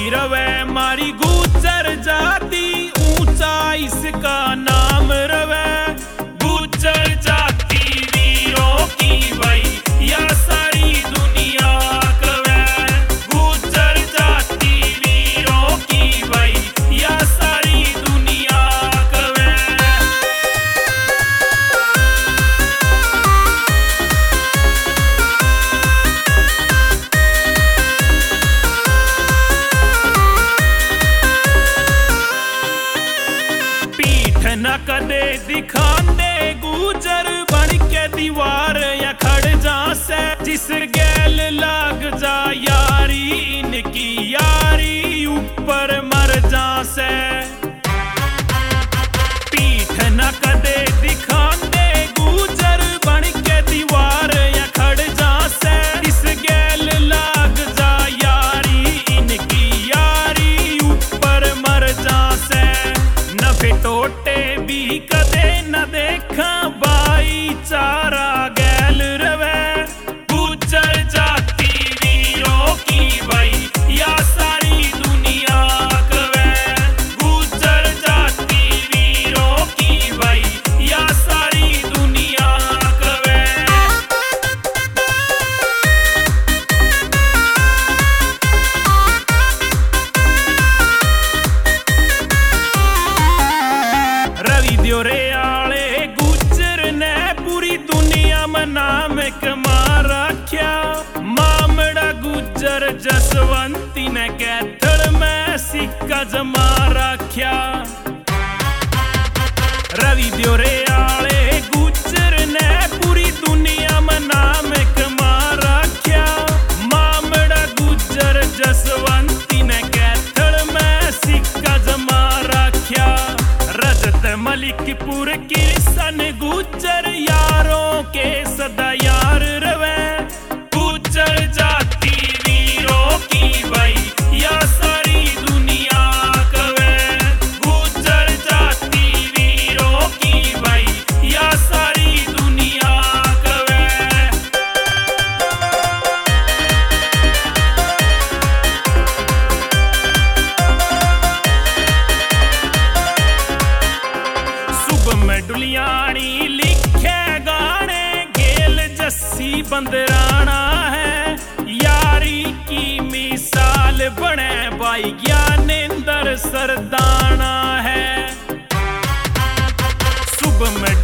होती रवे मारी गुजर जाती, ऊंचा इसका नाम रवे। गुजर जाती वीरों की भाई या सारी दुनिया कवे। गुजर जाती वीरों की भाई या सारी दुनिया कवे। पीठ न कदे दिखांदे गुजर बन के दीवार या खड़ जा से। जिस गैल लाग जा यारी इनकी यारी ऊपर मर जा से। पीठ न कदे दिखांदे गुजर बन के दीवार या खड़ जा से। जिस गैल लाग जा यारी इनकी यारी ऊपर मर जा से। नफे टोटे भी कदे न देखा भाईचारा गैल रवे। गुजर जाती वीरों की भाई या सारी दुनिया कवे। गुजर जाती वीरों की भाई या सारी दुनिया कवे। रवि द्योरे आले गुजर ने पूरी दुनिया में नाम कमा रख्या। मामड़ा गुजर जसवंती ने कैथल में सिक्का जमा रख्या। रवि द्योरे आले गुजर ने पूरी दुनिया में नाम कमा रख्या। मामड़ा गुजर जसवंती ने कैथल में सिक्का जमा रख्या। रजत मलिकपुर किरसन गुजर यारों के सदा यार रवे। गुजर जाती वीरों की भाई या सारी दुनिया कवे। गुजर जाती वीरों की भाई या सारी दुनिया कवे। सुबह में डुलियानी लिखे गाने गेल जस्सी बंदराना है। यारी की मिसाल बने भाई ज्ञानेंद्र सरदाना है। सुबह में